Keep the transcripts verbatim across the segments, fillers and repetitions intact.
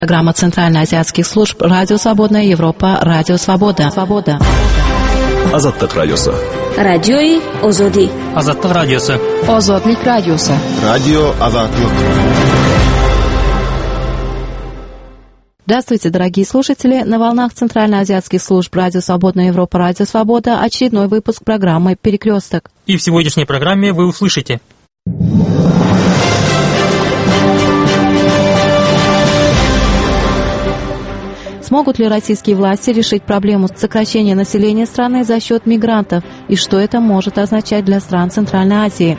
Программа Центральноазиатских служб «Радио Свободная Европа», «Радио Свобода». Свобода. Азаттык радиосы. Радиои Озоди. Азаттык радиосы. Озодлик радиосы. Радио Азаттык. Здравствуйте, дорогие слушатели! На волнах Центральноазиатских служб «Радио Свободная Европа», «Радио Свобода» очередной выпуск программы «Перекресток». И в сегодняшней программе вы услышите: смогут ли российские власти решить проблему сокращения населения страны за счет мигрантов? И что это может означать для стран Центральной Азии?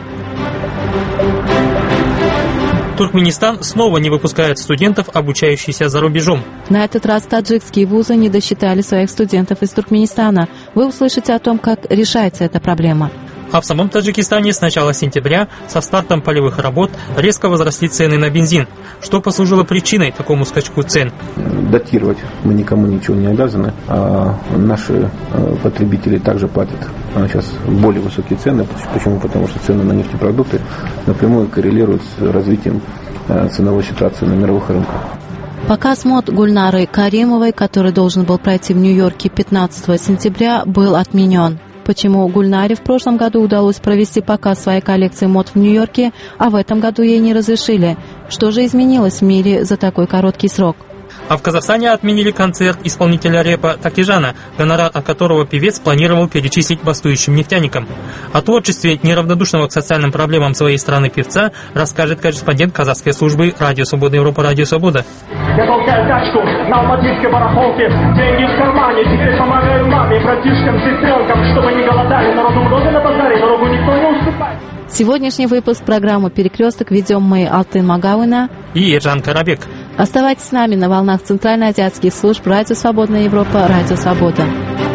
Туркменистан снова не выпускает студентов, обучающихся за рубежом. На этот раз таджикские вузы не досчитали своих студентов из Туркменистана. Вы услышите о том, как решается эта проблема. А в самом Таджикистане с начала сентября со стартом полевых работ резко возросли цены на бензин. Что послужило причиной такому скачку цен? Датировать мы никому ничего не обязаны, а наши потребители также платят сейчас более высокие цены. Почему? Потому что цены на нефтепродукты напрямую коррелируют с развитием ценовой ситуации на мировых рынках. Показ мод Гульнары Каримовой, который должен был пройти в Нью-Йорке пятнадцатого сентября, был отменен. Почему Гульнаре в прошлом году удалось провести показ своей коллекции мод в Нью-Йорке, а в этом году ей не разрешили? Что же изменилось в мире за такой короткий срок? А в Казахстане отменили концерт исполнителя рэпа Такижана, гонорар от которого певец планировал перечислить бастующим нефтяникам. О творчестве неравнодушного к социальным проблемам своей страны певца расскажет корреспондент казахской службы «Радио Свободная Европа», «Радио Свобода». Я толкаю тачку на алматинской барахолке, деньги в кармане, теперь помогаю маме, братишкам, сестренкам, чтобы не голодали, народу много на базаре, дорогу никто не уступает. Сегодняшний выпуск программы «Перекресток» ведем мы, Алтын Магауина и Ержан Карабек. Оставайтесь с нами на волнах Центральноазиатских служб «Радио Свободная Европа», «Радио Свобода».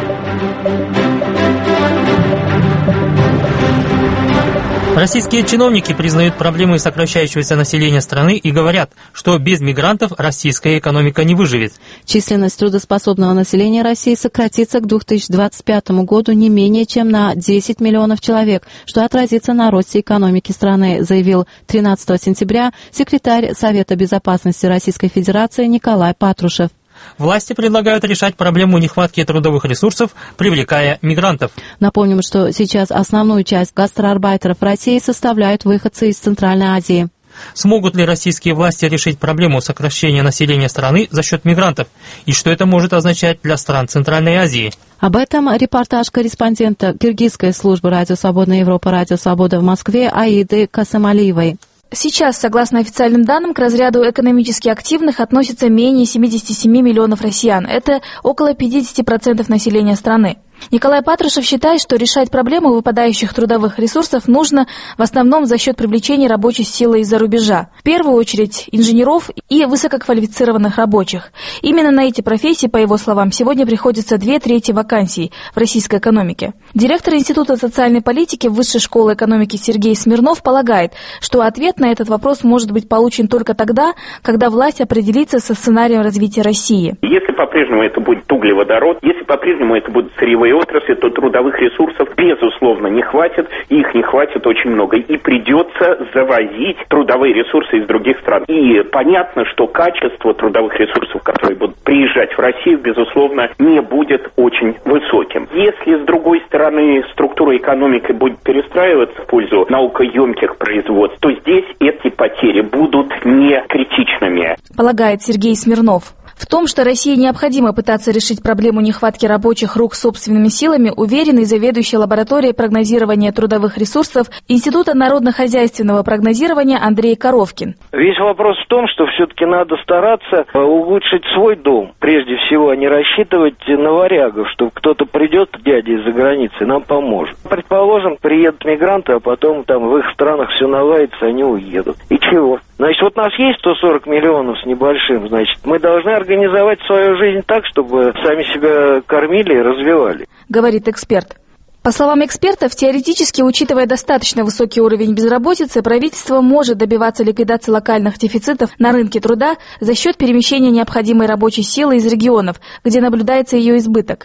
Российские чиновники признают проблемы сокращающегося населения страны и говорят, что без мигрантов российская экономика не выживет. Численность трудоспособного населения России сократится к две тысячи двадцать пятому году не менее чем на десять миллионов человек, что отразится на росте экономики страны, заявил тринадцатого сентября секретарь Совета безопасности Российской Федерации Николай Патрушев. Власти предлагают решать проблему нехватки трудовых ресурсов, привлекая мигрантов. Напомним, что сейчас основную часть гастроарбайтеров России составляют выходцы из Центральной Азии. Смогут ли российские власти решить проблему сокращения населения страны за счет мигрантов? И что это может означать для стран Центральной Азии? Об этом репортаж корреспондента киргизской службы «Радио Свободная Европа», «Радио Свобода» в Москве Аиды Касымалиевой. Сейчас, согласно официальным данным, к разряду экономически активных относятся менее семидесяти семи миллионов россиян. Это около пятидесяти процентов населения страны. Николай Патрушев считает, что решать проблему выпадающих трудовых ресурсов нужно в основном за счет привлечения рабочей силы из-за рубежа. В первую очередь инженеров и высококвалифицированных рабочих. Именно на эти профессии, по его словам, сегодня приходится две трети вакансий в российской экономике. Директор Института социальной политики Высшей школы экономики Сергей Смирнов полагает, что ответ на этот вопрос может быть получен только тогда, когда власть определится со сценарием развития России. Если по-прежнему это будет углеводород, если по-прежнему это будут сырьевые отрасли, то трудовых ресурсов, безусловно, не хватит, и их не хватит очень много, и придется завозить трудовые ресурсы из других стран. И понятно, что качество трудовых ресурсов, которые будут приезжать в Россию, безусловно, не будет очень высоким. Если, с другой стороны, структура экономики будет перестраиваться в пользу наукоемких производств, то здесь эти потери будут не критичными. Полагает Сергей Смирнов. В том, что России необходимо пытаться решить проблему нехватки рабочих рук собственными силами, уверен и заведующий лабораторией прогнозирования трудовых ресурсов Института народно-хозяйственного прогнозирования Андрей Коровкин. Весь вопрос в том, что все-таки надо стараться улучшить свой дом. Прежде всего, а не рассчитывать на варягов, что кто-то придет, дядя из-за границы, нам поможет. Предположим, приедут мигранты, а потом там в их странах все наладится, они уедут. И чего? Значит, вот у нас есть сто сорок миллионов с небольшим, значит, мы должны организовать свою жизнь так, чтобы сами себя кормили и развивали. Говорит эксперт. По словам экспертов, теоретически, учитывая достаточно высокий уровень безработицы, правительство может добиваться ликвидации локальных дефицитов на рынке труда за счет перемещения необходимой рабочей силы из регионов, где наблюдается ее избыток.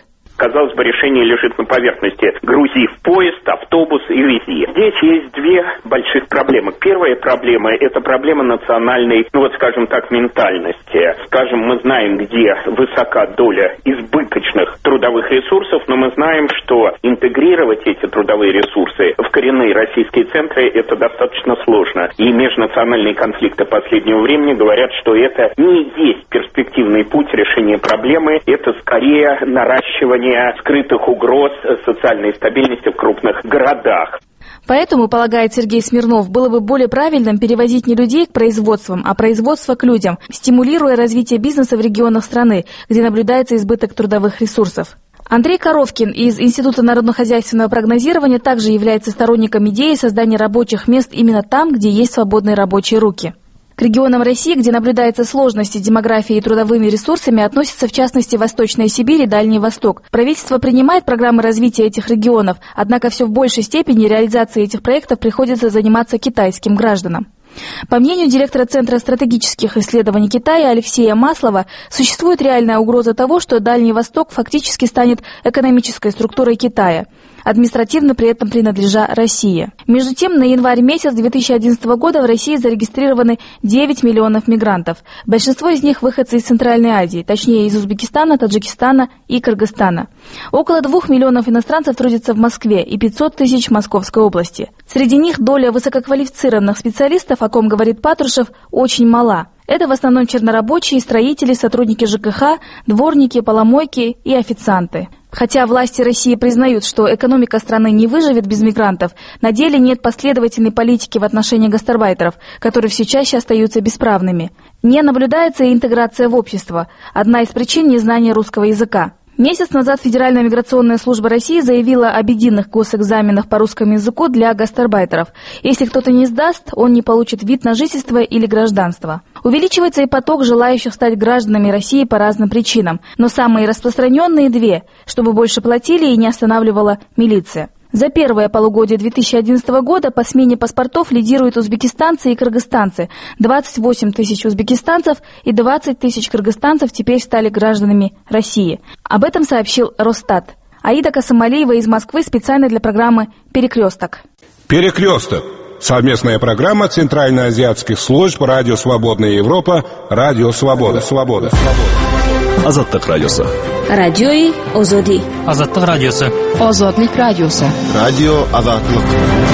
Казалось бы, решение лежит на поверхности. Грузи в поезд, автобус и вези. Здесь есть две больших проблемы. Первая проблема – это проблема национальной, ну вот скажем так, ментальности. Скажем, мы знаем, где высока доля избыточных трудовых ресурсов, но мы знаем, что интегрировать эти трудовые ресурсы в коренные российские центры – это достаточно сложно. И межнациональные конфликты последнего времени говорят, что это не есть перспективный путь решения проблемы, это скорее наращивание скрытых угроз социальной стабильности в крупных городах. Поэтому, полагает Сергей Смирнов, было бы более правильным перевозить не людей к производствам, а производство к людям, стимулируя развитие бизнеса в регионах страны, где наблюдается избыток трудовых ресурсов. Андрей Коровкин из Института народно-хозяйственного прогнозирования также является сторонником идеи создания рабочих мест именно там, где есть свободные рабочие руки. К регионам России, где наблюдаются сложности демографии и трудовыми ресурсами, относятся в частности Восточная Сибирь и Дальний Восток. Правительство принимает программы развития этих регионов, однако все в большей степени реализацией этих проектов приходится заниматься китайским гражданам. По мнению директора Центра стратегических исследований Китая Алексея Маслова, существует реальная угроза того, что Дальний Восток фактически станет экономической структурой Китая, административно при этом принадлежа России. Между тем, на январь месяц две тысячи одиннадцатого года в России зарегистрированы девять миллионов мигрантов. Большинство из них выходцы из Центральной Азии, точнее из Узбекистана, Таджикистана и Кыргызстана. Около двух миллионов иностранцев трудятся в Москве и пятьсот тысяч в Московской области. Среди них доля высококвалифицированных специалистов, о ком говорит Патрушев, очень мала. Это в основном чернорабочие, строители, сотрудники ЖКХ, дворники, поломойки и официанты. Хотя власти России признают, что экономика страны не выживет без мигрантов, на деле нет последовательной политики в отношении гастарбайтеров, которые все чаще остаются бесправными. Не наблюдается и интеграция в общество. Одна из причин – незнание русского языка. Месяц назад Федеральная миграционная служба России заявила об единых госэкзаменах по русскому языку для гастарбайтеров. Если кто-то не сдаст, он не получит вид на жительство или гражданство. Увеличивается и поток желающих стать гражданами России по разным причинам, но самые распространенные две – чтобы больше платили и не останавливала милиция. За первое полугодие две тысячи одиннадцатого года по смене паспортов лидируют узбекистанцы и кыргызстанцы. двадцать восемь тысяч узбекистанцев и двадцать тысяч кыргызстанцев теперь стали гражданами России. Об этом сообщил Росстат. Аида Касымалиева из Москвы специально для программы «Перекресток». «Перекресток». Совместная программа Центральноазиатских служб «Радио Свободная Европа», «Радио Свобода». Свобода. Азаттык радиосы. Радиои Озоди. Азаттык радиосы. Озодлик радиосы. Радио Азаттык.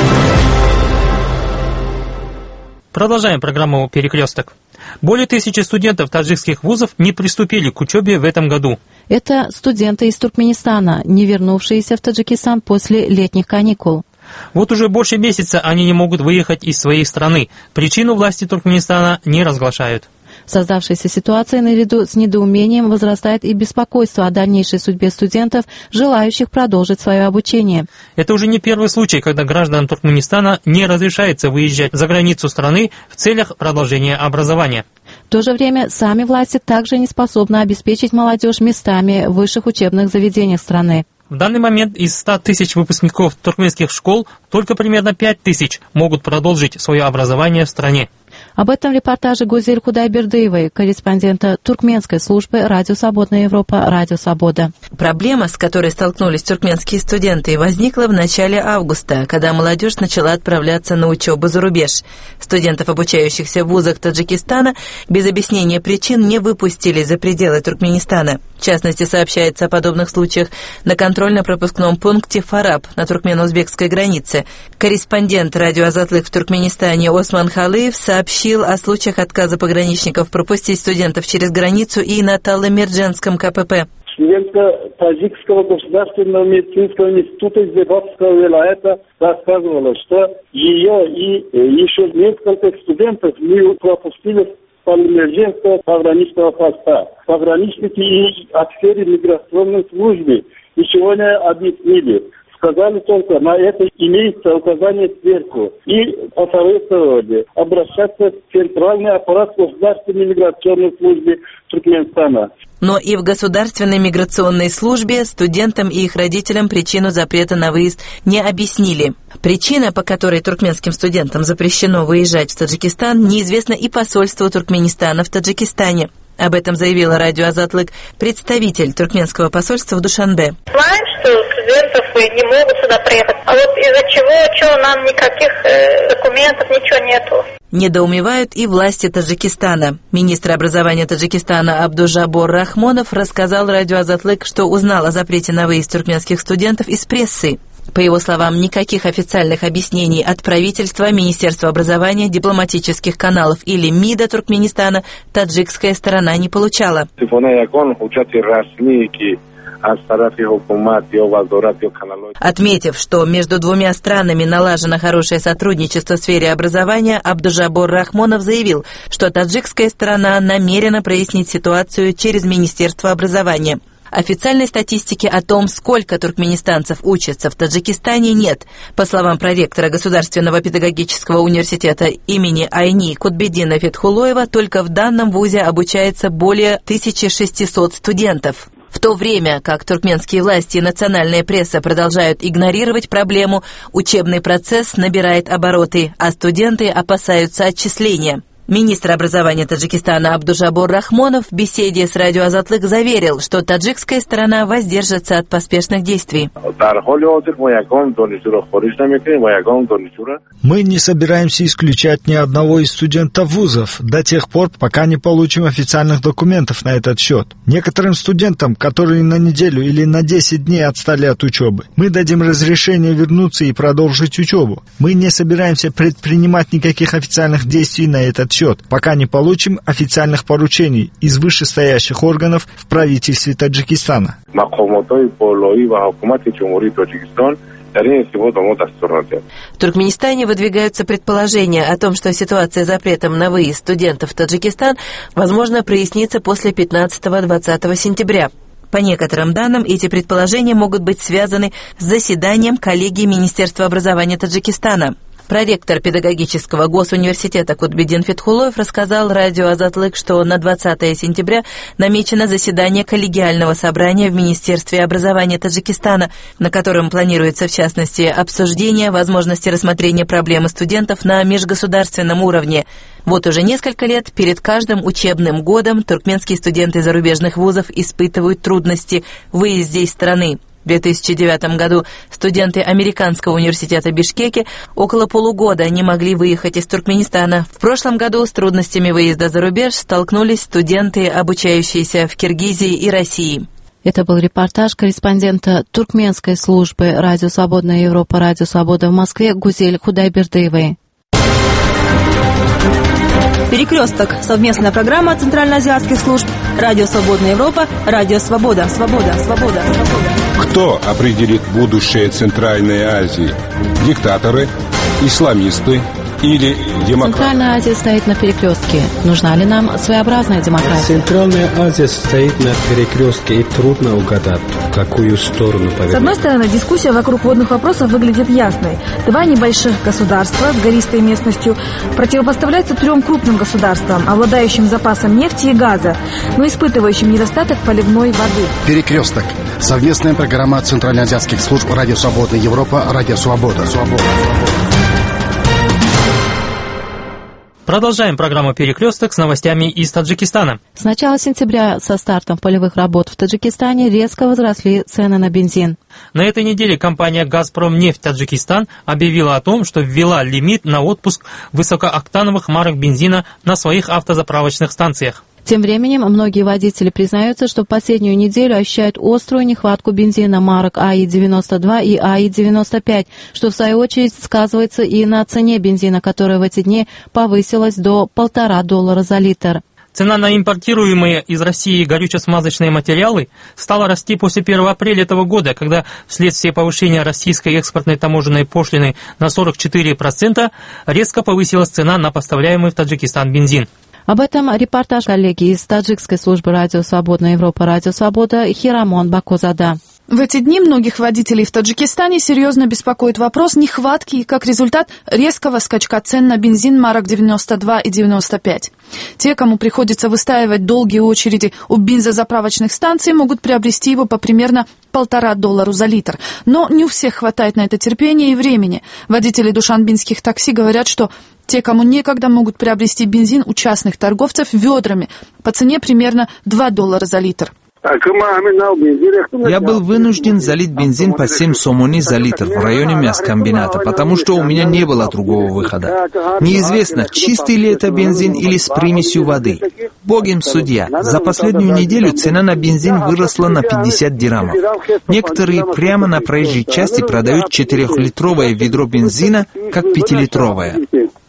Продолжаем программу «Перекресток». Более тысячи студентов таджикских вузов не приступили к учебе в этом году. Это студенты из Туркменистана, не вернувшиеся в Таджикистан после летних каникул. Вот уже больше месяца они не могут выехать из своей страны. Причину власти Туркменистана не разглашают. В создавшейся ситуации наряду с недоумением возрастает и беспокойство о дальнейшей судьбе студентов, желающих продолжить свое обучение. Это уже не первый случай, когда гражданам Туркменистана не разрешается выезжать за границу страны в целях продолжения образования. В то же время сами власти также не способны обеспечить молодежь местами в высших учебных заведениях страны. В данный момент из ста тысяч выпускников туркменских школ только примерно пять тысяч могут продолжить свое образование в стране. Об этом в репортаже Гузель Худайбердыевой, корреспондента туркменской службы «Радио Свободная Европа», «Радио Свобода». Проблема, с которой столкнулись туркменские студенты, возникла в начале августа, когда молодежь начала отправляться на учебу за рубеж. Студентов, обучающихся в вузах Таджикистана, без объяснения причин не выпустили за пределы Туркменистана. В частности, сообщается о подобных случаях на контрольно-пропускном пункте Фараб на туркмено-узбекской границе. Корреспондент радио «Азатлык» в Туркменистане Осман Халыев сообщил о случаях отказа пограничников пропустить студентов через границу и на Таллы-Мерджанском КПП. Студентка Таджикского государственного медицинского института из Зебатского вилайета рассказывала, что ее и еще несколько студентов не пропустили Таллы-Мерджанского пограничного поста. Пограничники и офицеры миграционной службы ничего не объяснили. Сказали только, на это имеется указание сверху. И посоветовали обращаться в Центральный аппарат государственной миграционной службы Туркменистана. Но и в государственной миграционной службе студентам и их родителям причину запрета на выезд не объяснили. Причина, по которой туркменским студентам запрещено выезжать в Таджикистан, неизвестна и посольству Туркменистана в Таджикистане. Об этом заявила радио «Азатлык» представитель туркменского посольства в Душанбе. Знаем, что студентов не могут сюда приехать. А вот из-за чего, что нам никаких э, документов, ничего нету. Недоумевают и власти Таджикистана. Министр образования Таджикистана Абдужабор Рахмонов рассказал радио «Азатлык», что узнал о запрете на выезд туркменских студентов из прессы. По его словам, никаких официальных объяснений от правительства, Министерства образования, дипломатических каналов или МИДа Туркменистана таджикская сторона не получала. Отметив, что между двумя странами налажено хорошее сотрудничество в сфере образования, Абдужабор Рахмонов заявил, что таджикская сторона намерена прояснить ситуацию через Министерство образования. Официальной статистики о том, сколько туркменистанцев учатся в Таджикистане, нет. По словам проректора Государственного педагогического университета имени Айни Кутбеддина Фетхулоева, только в данном вузе обучается более тысячи шестисот студентов. В то время как туркменские власти и национальная пресса продолжают игнорировать проблему, учебный процесс набирает обороты, а студенты опасаются отчисления. Министр образования Таджикистана Абдужабор Рахмонов в беседе с радио «Азатлык» заверил, что таджикская сторона воздержится от поспешных действий. Мы не собираемся исключать ни одного из студентов вузов до тех пор, пока не получим официальных документов на этот счет. Некоторым студентам, которые на неделю или на десять дней отстали от учебы, мы дадим разрешение вернуться и продолжить учебу. Мы не собираемся предпринимать никаких официальных действий на этот счет, пока не получим официальных поручений из вышестоящих органов в правительстве Таджикистана. В Туркменистане выдвигаются предположения о том, что ситуация с запретом на выезд студентов в Таджикистан возможно прояснится после пятнадцатого-двадцатого сентября. По некоторым данным, эти предположения могут быть связаны с заседанием коллегии Министерства образования Таджикистана. Проректор педагогического госуниверситета Кутбеддин Фетхулоев рассказал радио «Азатлык», что на двадцатое сентября намечено заседание коллегиального собрания в Министерстве образования Таджикистана, на котором планируется, в частности, обсуждение возможности рассмотрения проблемы студентов на межгосударственном уровне. Вот уже несколько лет перед каждым учебным годом туркменские студенты зарубежных вузов испытывают трудности в выезде из страны. В две тысячи девятом году студенты Американского университета Бишкеке около полугода не могли выехать из Туркменистана. В прошлом году с трудностями выезда за рубеж столкнулись студенты, обучающиеся в Киргизии и России. Это был репортаж корреспондента туркменской службы «Радио Свободная Европа», «Радио Свобода» в Москве Гузель Худайбердыевой. «Перекресток» — совместная программа центральноазиатских служб «Радио Свободная Европа», «Радио Свобода», «Свобода», «Свобода», «Свобода». Кто определит будущее Центральной Азии? Диктаторы, исламисты или демократы? Центральная Азия стоит на перекрестке. Нужна ли нам своеобразная демократия? Центральная Азия стоит на перекрестке, и трудно угадать, в какую сторону повернуть. С одной стороны, дискуссия вокруг водных вопросов выглядит ясной. Два небольших государства с гористой местностью противопоставляются трем крупным государствам, обладающим запасом нефти и газа, но испытывающим недостаток поливной воды. Перекресток. Совместная программа центральноазиатских служб «Радио Свободная Европа», «Радио Свобода». Свобода. Продолжаем программу «Перекресток» с новостями из Таджикистана. С начала сентября со стартом полевых работ в Таджикистане резко возросли цены на бензин. На этой неделе компания «Газпромнефть Таджикистан» объявила о том, что ввела лимит на отпуск высокооктановых марок бензина на своих автозаправочных станциях. Тем временем многие водители признаются, что в последнюю неделю ощущают острую нехватку бензина марок А И девяносто два и А И девяносто пять, что в свою очередь сказывается и на цене бензина, которая в эти дни повысилась до полтора доллара за литр. Цена на импортируемые из России горюче-смазочные материалы стала расти после первого апреля этого года, когда вследствие повышения российской экспортной таможенной пошлины на сорок четыре процента резко повысилась цена на поставляемый в Таджикистан бензин. Об этом репортаж коллеги из таджикской службы «Радио Свободная Европа», «Радио Свобода» Хирамон Бакозада. В эти дни многих водителей в Таджикистане серьезно беспокоит вопрос нехватки и, как результат, резкого скачка цен на бензин марок девяносто два и девяносто пять. Те, кому приходится выстаивать долгие очереди у бензозаправочных станций, могут приобрести его по примерно полтора доллара за литр. Но не у всех хватает на это терпения и времени. Водители душанбинских такси говорят, что те, кому некогда, могут приобрести бензин у частных торговцев ведрами по цене примерно два доллара за литр. Я был вынужден залить бензин по семь сомони за литр в районе мясокомбината, потому что у меня не было другого выхода. Неизвестно, чистый ли это бензин или с примесью воды. Богом судья, за последнюю неделю цена на бензин выросла на пятьдесят дирхамов. Некоторые прямо на проезжей части продают четырехлитровое ведро бензина, как пятилитровое.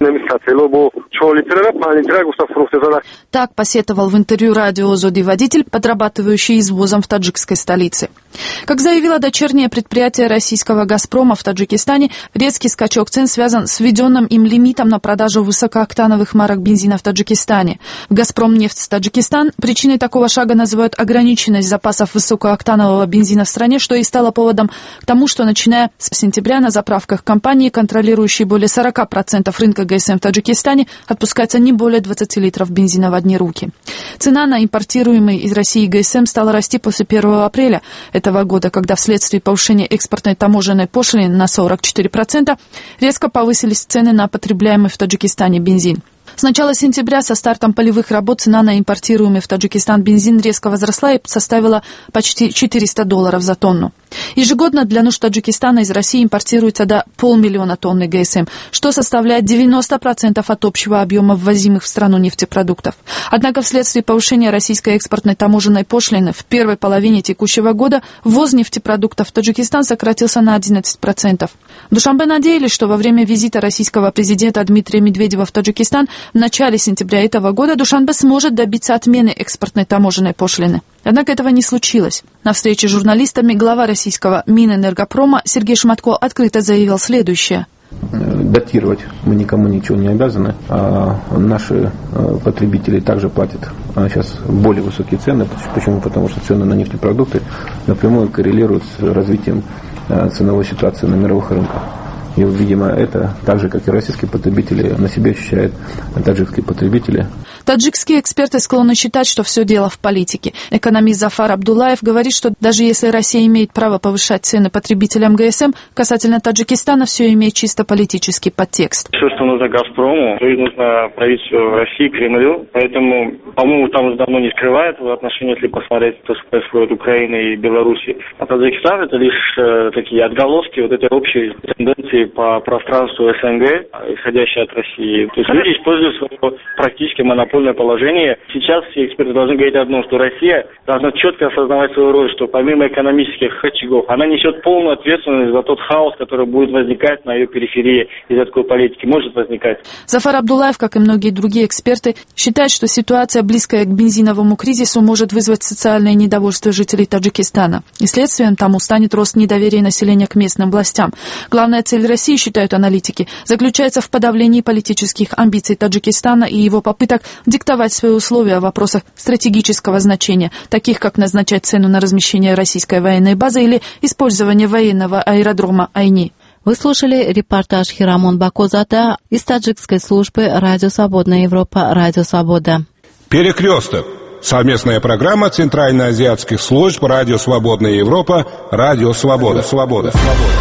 Так посетовал в интервью радио «Озоди» водитель, подрабатывающий извозом в таджикской столице. Как заявило дочернее предприятие российского «Газпрома» в Таджикистане, резкий скачок цен связан с введенным им лимитом на продажу высокооктановых марок бензина в Таджикистане. В «Газпромнефть Таджикистан» причиной такого шага называют ограниченность запасов высокооктанового бензина в стране, что и стало поводом к тому, что начиная с сентября на заправках компании, контролирующей более сорок процентов рынка ГСМ в Таджикистане, отпускается не более двадцати литров бензина в одни руки. Цена на импортируемый из России ГСМ стала расти после первого апреля этого года, когда вследствие повышения экспортной таможенной пошлины на сорок четыре процента резко повысились цены на потребляемый в Таджикистане бензин. С начала сентября со стартом полевых работ цена на импортируемый в Таджикистан бензин резко возросла и составила почти четыреста долларов за тонну. Ежегодно для нужд Таджикистана из России импортируется до полмиллиона тонн ГСМ, что составляет девяносто процентов от общего объема ввозимых в страну нефтепродуктов. Однако вследствие повышения российской экспортной таможенной пошлины в первой половине текущего года ввоз нефтепродуктов в Таджикистан сократился на одиннадцать процентов. В Душанбе надеялись, что во время визита российского президента Дмитрия Медведева в Таджикистан в начале сентября этого года Душанбе сможет добиться отмены экспортной таможенной пошлины. Однако этого не случилось. На встрече с журналистами глава российского Минэнергопрома Сергей Шматко открыто заявил следующее. Датировать мы никому ничего не обязаны, а наши потребители также платят сейчас более высокие цены. Почему? Потому что цены на нефтепродукты напрямую коррелируют с развитием ценовой ситуации на мировых рынках. И, видимо, это, так же, как и российские потребители, на себе ощущают таджикские потребители. Таджикские эксперты склонны считать, что все дело в политике. Экономист Зафар Абдуллаев говорит, что даже если Россия имеет право повышать цены потребителям ГСМ, касательно Таджикистана все имеет чисто политический подтекст. Все, что нужно «Газпрому», то и нужно правительству России, Кремлю. Поэтому, по-моему, там уже давно не скрывают в отношении, если посмотреть то, что происходит в Украине и Беларуси. А Таджикистан — это лишь э, такие отголоски вот этой общей тенденции по пространству СНГ, исходящей от России. То есть люди используют свое практически монопольное положение. Сейчас все эксперты должны говорить одно, что Россия должна четко осознавать свою роль, что помимо экономических рычагов, она несет полную ответственность за тот хаос, который будет возникать на ее периферии из-за такой политики, может возникать. Зафар Абдуллаев, как и многие другие эксперты, считает, что ситуация, близкая к бензиновому кризису, может вызвать социальное недовольство жителей Таджикистана. И следствием тому станет рост недоверия населения к местным властям. Главная цель России, считают аналитики, заключается в подавлении политических амбиций Таджикистана и его попыток диктовать свои условия в вопросах стратегического значения, таких как назначать цену на размещение российской военной базы или использование военного аэродрома Айни. Вы слушали репортаж Хирамон Бакозада из таджикской службы «Радио Свободная Европа», «Радио Свобода». Перекресток. Совместная программа Центральноазиатских служб «Радио Свободная Европа», «Радио Свобода». Свобода.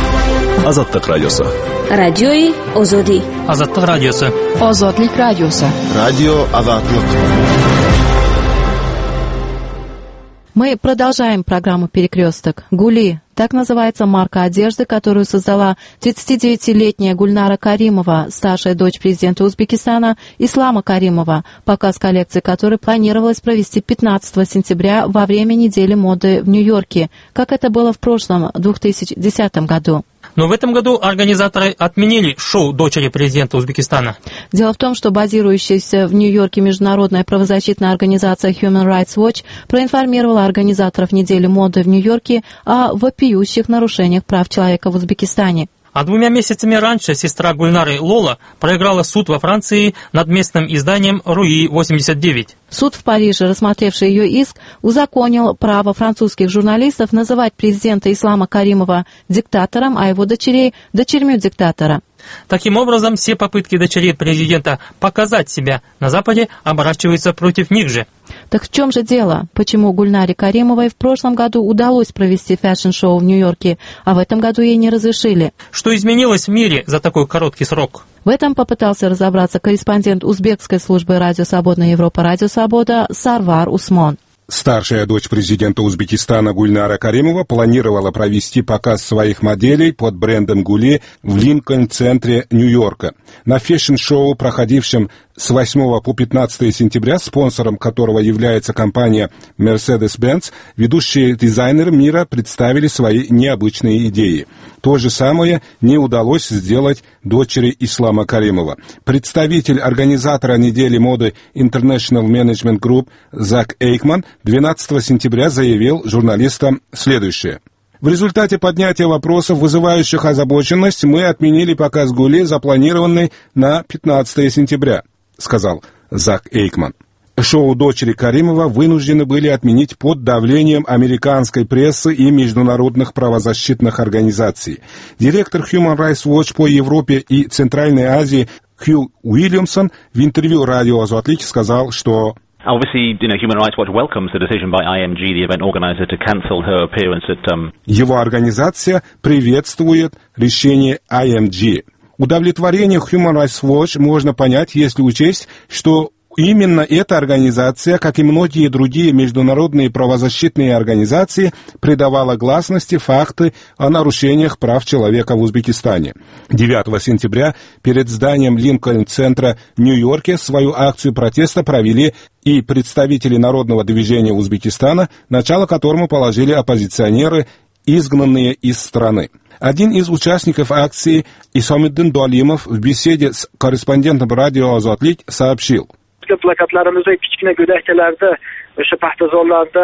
Азаттык радиосы. Радиои Озоди. Азаттык радиосы. Озодлик радиосы. Радио Азаттык. Мы продолжаем программу «Перекресток». Гули — так называется марка одежды, которую создала тридцатидевятилетняя Гульнара Каримова, старшая дочь президента Узбекистана Ислама Каримова, показ коллекции которой планировалось провести пятнадцатого сентября во время недели моды в Нью-Йорке, как это было в прошлом, две тысячи десятом году. Но в этом году организаторы отменили шоу дочери президента Узбекистана. Дело в том, что базирующаяся в Нью-Йорке международная правозащитная организация Human Rights Watch проинформировала организаторов недели моды в Нью-Йорке о вопиющих нарушениях прав человека в Узбекистане. А двумя месяцами раньше сестра Гульнары Лола проиграла суд во Франции над местным изданием «Руи восемьдесят девять». Суд в Париже, рассмотревший ее иск, узаконил право французских журналистов называть президента Ислама Каримова диктатором, а его дочерей – дочерьми диктатора. Таким образом, все попытки дочерей президента показать себя на Западе оборачиваются против них же. Так в чем же дело? Почему Гульнаре Каримовой в прошлом году удалось провести фэшн-шоу в Нью-Йорке, а в этом году ей не разрешили? Что изменилось в мире за такой короткий срок? В этом попытался разобраться корреспондент узбекской службы «Радио Свободная Европа» «Радио Свобода» Сарвар Усмон. Старшая дочь президента Узбекистана Гульнара Каримова планировала провести показ своих моделей под брендом Гули в Линкольн-центре Нью-Йорка. На фэшн-шоу, проходившем с восьмого по пятнадцатое сентября, спонсором которого является компания Mercedes-Benz, ведущие дизайнеры мира представили свои необычные идеи. То же самое не удалось сделать дочери Ислама Каримова. Представитель организатора недели моды International Management Group Зак Эйкман двенадцатого сентября заявил журналистам следующее. В результате поднятия вопросов, вызывающих озабоченность, мы отменили показ Гули, запланированный на пятнадцатое сентября, сказал Зак Эйкман. Шоу дочери Каримова вынуждены были отменить под давлением американской прессы и международных правозащитных организаций. Директор Human Rights Watch по Европе и Центральной Азии Хью Уильямсон в интервью радио «Азот» сказал, что Obviously, you know, Human Rights Watch welcomes the decision by I M G, the event organizer, to cancel her appearance at... Um... Его организация приветствует решение I M G. Удовлетворение Human Rights Watch можно понять, если учесть, что именно эта организация, как и многие другие международные правозащитные организации, придавала гласности факты о нарушениях прав человека в Узбекистане. девятого сентября перед зданием Линкольн-центра в Нью-Йорке свою акцию протеста провели и представители Народного движения Узбекистана, начало которому положили оппозиционеры, изгнанные из страны. Один из участников акции, Исомиддин Дуалимов, в беседе с корреспондентом радио «Азот» сообщил. Plakatlarimizni kichkina go'dakchalarda o'sha paxtazorlarda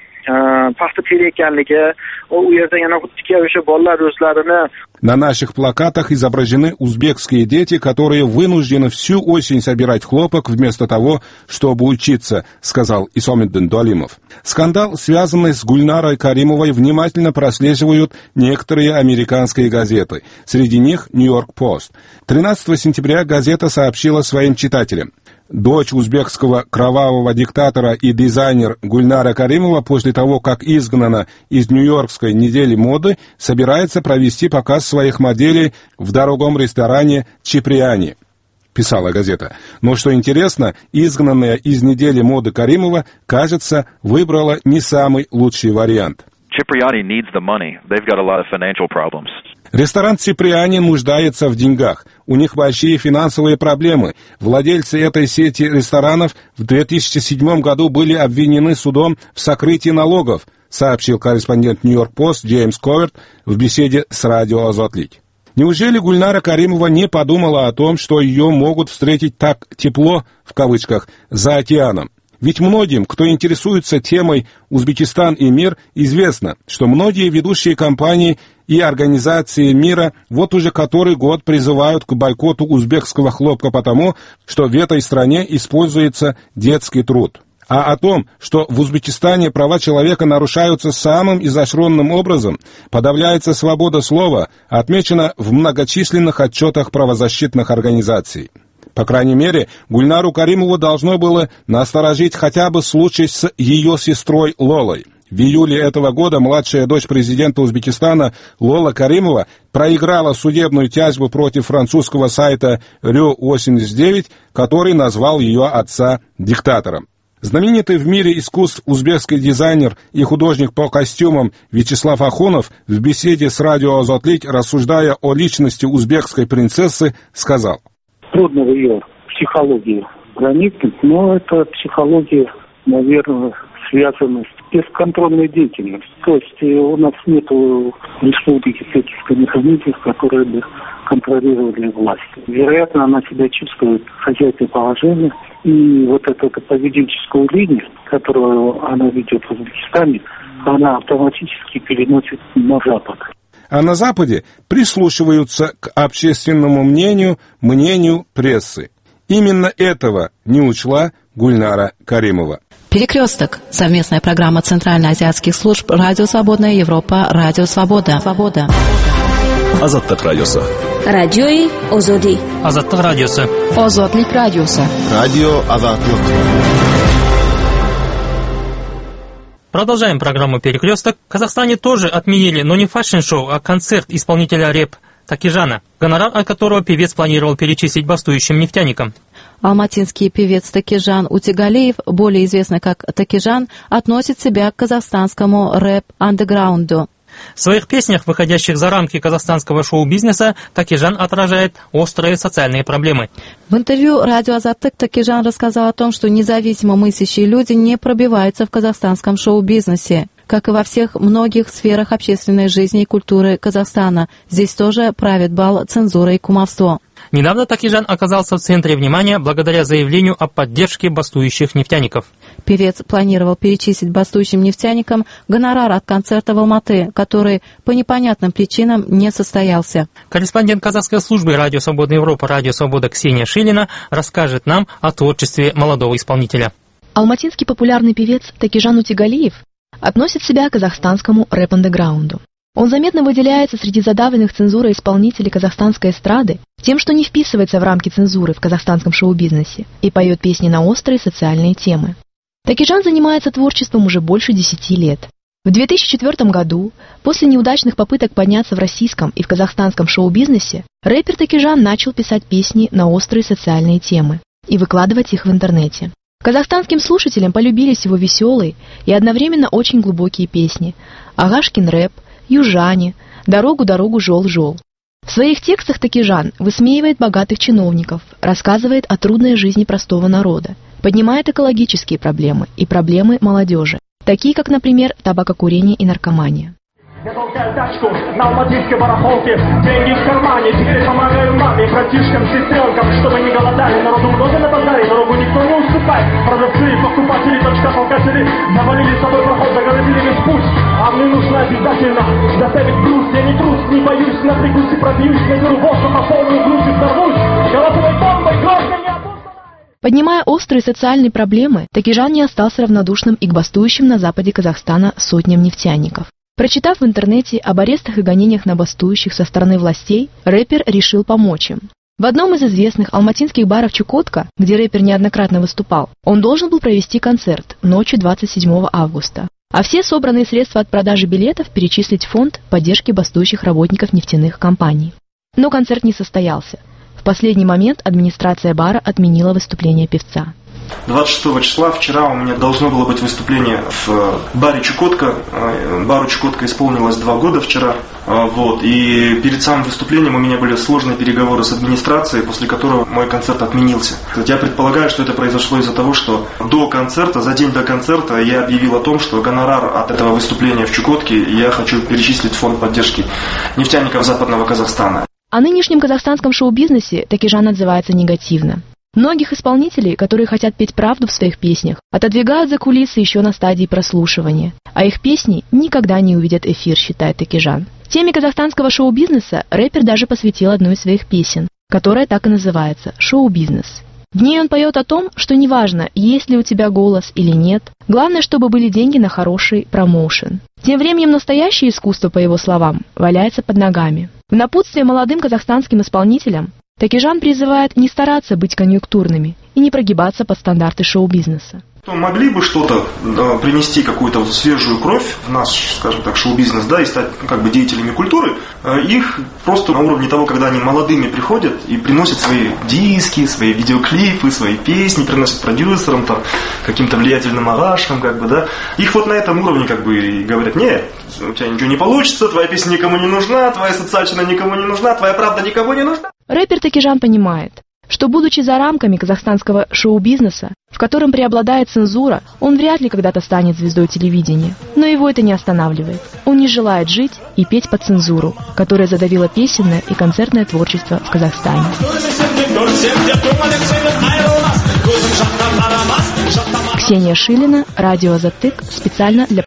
paxta terayotganligi, u yerda yana xuddi o'sha bolalar o'zlarini. На наших плакатах изображены узбекские дети, которые вынуждены всю осень собирать хлопок вместо того, чтобы учиться, сказал Исомиддин Дуалимов. Скандал, связанный с Гульнарой Каримовой, внимательно прослеживают некоторые американские газеты. Среди них Нью-Йорк Пост. тринадцатого сентября газета сообщила своим читателям. Дочь узбекского кровавого диктатора и дизайнер Гульнара Каримова после того, как изгнана из Нью-Йоркской недели моды, собирается провести показ своих моделей в дорогом ресторане «Чиприани», писала газета. Но, что интересно, изгнанная из недели моды Каримова, кажется, выбрала не самый лучший вариант. Cipriani needs the money. They've got a lot of financial problems. Ресторан «Циприани» нуждается в деньгах. У них большие финансовые проблемы. Владельцы этой сети ресторанов в две тысячи седьмом году были обвинены судом в сокрытии налогов, сообщил корреспондент «Нью-Йорк Пост» Джеймс Коверт в беседе с радио «Азот». Неужели Гульнара Каримова не подумала о том, что ее могут встретить так «тепло», в кавычках, за океаном? Ведь многим, кто интересуется темой «Узбекистан и мир», известно, что многие ведущие компании и организации мира вот уже который год призывают к бойкоту узбекского хлопка потому, что в этой стране используется детский труд. А о том, что в Узбекистане права человека нарушаются самым изощренным образом, подавляется свобода слова, отмечено в многочисленных отчетах правозащитных организаций. По крайней мере, Гульнару Каримову должно было насторожить хотя бы случай с ее сестрой Лолой. В июле этого года младшая дочь президента Узбекистана Лола Каримова проиграла судебную тяжбу против французского сайта Рю восемьдесят девять, который назвал ее отца диктатором. Знаменитый в мире искусств узбекский дизайнер и художник по костюмам Вячеслав Ахунов в беседе с радио «Азот», рассуждая о личности узбекской принцессы, сказал: Трудно ее психологию проникнуть, но это психология, наверное, связана с бесконтрольной деятельностью. То есть у нас нет в республике таких механизмов, которые бы контролировали власть. Вероятно, она себя чувствует хозяйственное положение, и вот эту поведенческую линию, которую она ведет в Узбекистане, она автоматически переносит на Запад. а на Западе прислушиваются к общественному мнению, мнению прессы. Именно этого не учла Гульнара Каримова. Перекресток. Совместная программа Центральноазиатских служб «Радио Свободная Европа», «Радио Свобода». Свобода. Азаттык радиосы. Радиои Озоди. Азаттык радиосы. Озодлик радиосы. Радио Азаттык. Продолжаем программу «Перекресток». В Казахстане тоже отменили, но не фэшн-шоу, а концерт исполнителя рэп Такижана, гонорар от которого певец планировал перечислить бастующим нефтяникам. Алматинский певец Такижан Утигалиев, более известный как Такижан, относит себя к казахстанскому рэп-андеграунду. В своих песнях, выходящих за рамки казахстанского шоу-бизнеса, Такижан отражает острые социальные проблемы. В интервью радио Азаттык Такижан рассказал о том, что независимо мыслящие люди не пробиваются в казахстанском шоу-бизнесе. Как и во всех многих сферах общественной жизни и культуры Казахстана, здесь тоже правит бал цензура и кумовство. Недавно Такижан оказался в центре внимания благодаря заявлению о поддержке бастующих нефтяников. Певец планировал перечислить бастующим нефтяникам гонорар от концерта в Алматы, который по непонятным причинам не состоялся. Корреспондент казахской службы «Радио Свободная Европа», «Радио Свобода» Ксения Шилина расскажет нам о творчестве молодого исполнителя. Алматинский популярный певец Такижан Утигалиев относит себя к казахстанскому рэп-андеграунду. Он заметно выделяется среди задавленных цензурой исполнителей казахстанской эстрады тем, что не вписывается в рамки цензуры в казахстанском шоу-бизнесе и поет песни на острые социальные темы. Такижан занимается творчеством уже больше десяти лет. В две тысячи четвёртом году, после неудачных попыток подняться в российском и в казахстанском шоу-бизнесе, рэпер Такижан начал писать песни на острые социальные темы и выкладывать их в интернете. Казахстанским слушателям полюбились его веселые и одновременно очень глубокие песни «Агашкин рэп», «Южане», «Дорогу-дорогу, жол-жол». В своих текстах Такижан высмеивает богатых чиновников, рассказывает о трудной жизни простого народа, поднимает экологические проблемы и проблемы молодежи, такие как, например, табакокурение и наркомания. Я толкаю тачку на алматинской барахолке, деньги в кармане, теперь помогаю маме, братишкам, сестренкам, чтобы не голодали. Народу много на базаре, дорогу никто не уступает. Продавцы, покупатели, точка толкатели, завалили с собой проход, загородили весь путь. А мне нужно обязательно доставить груз, я не трус, не боюсь, на прикусе пробьюсь, наберу воздух, по полную грудь и взорвусь. Голосовой бомбой, громко не опускай. Поднимая острые социальные проблемы, Такижан не остался равнодушным и к бастующим на западе Казахстана сотням нефтяников. Прочитав в интернете об арестах и гонениях на бастующих со стороны властей, рэпер решил помочь им. В одном из известных алматинских баров «Чукотка», где рэпер неоднократно выступал, он должен был провести концерт ночью двадцать седьмого августа, а все собранные средства от продажи билетов перечислить в фонд поддержки бастующих работников нефтяных компаний. Но концерт не состоялся. В последний момент администрация бара отменила выступление певца. двадцать шестого числа, вчера, у меня должно было быть выступление в баре «Чукотка». Бару «Чукотка» исполнилось два года вчера. Вот, и перед самым выступлением у меня были сложные переговоры с администрацией, после которого мой концерт отменился. Я предполагаю, что это произошло из-за того, что до концерта, за день до концерта я объявил о том, что гонорар от этого выступления в «Чукотке» я хочу перечислить в фонд поддержки нефтяников Западного Казахстана. О нынешнем казахстанском шоу-бизнесе Такижан отзывается негативно. Многих исполнителей, которые хотят петь правду в своих песнях, отодвигают за кулисы еще на стадии прослушивания, а их песни никогда не увидят эфир, считает Такижан. Теме казахстанского шоу-бизнеса рэпер даже посвятил одну из своих песен, которая так и называется «Шоу-бизнес». В ней он поет о том, что неважно, есть ли у тебя голос или нет, главное, чтобы были деньги на хороший промоушен. Тем временем настоящее искусство, по его словам, валяется под ногами. В напутствие молодым казахстанским исполнителям Такижан призывает не стараться быть конъюнктурными и не прогибаться под стандарты шоу-бизнеса. Могли бы что-то э, принести, какую-то свежую кровь в наш, скажем так, шоу-бизнес, да, и стать как бы деятелями культуры, э, их просто на уровне того, когда они молодыми приходят и приносят свои диски, свои видеоклипы, свои песни, приносят продюсерам, там, каким-то влиятельным агашкам, как бы, да, их вот на этом уровне как бы и говорят: нет, у тебя ничего не получится, твоя песня никому не нужна, твоя социальщина никому не нужна, твоя правда никому не нужна. Рэпер Такижан понимает, что, будучи за рамками казахстанского шоу-бизнеса, в котором преобладает цензура, он вряд ли когда-то станет звездой телевидения. Но его это не останавливает. Он не желает жить и петь под цензуру, которая задавила песенное и концертное творчество в Казахстане. Ксения Шилина, радио «Азаттык», специально для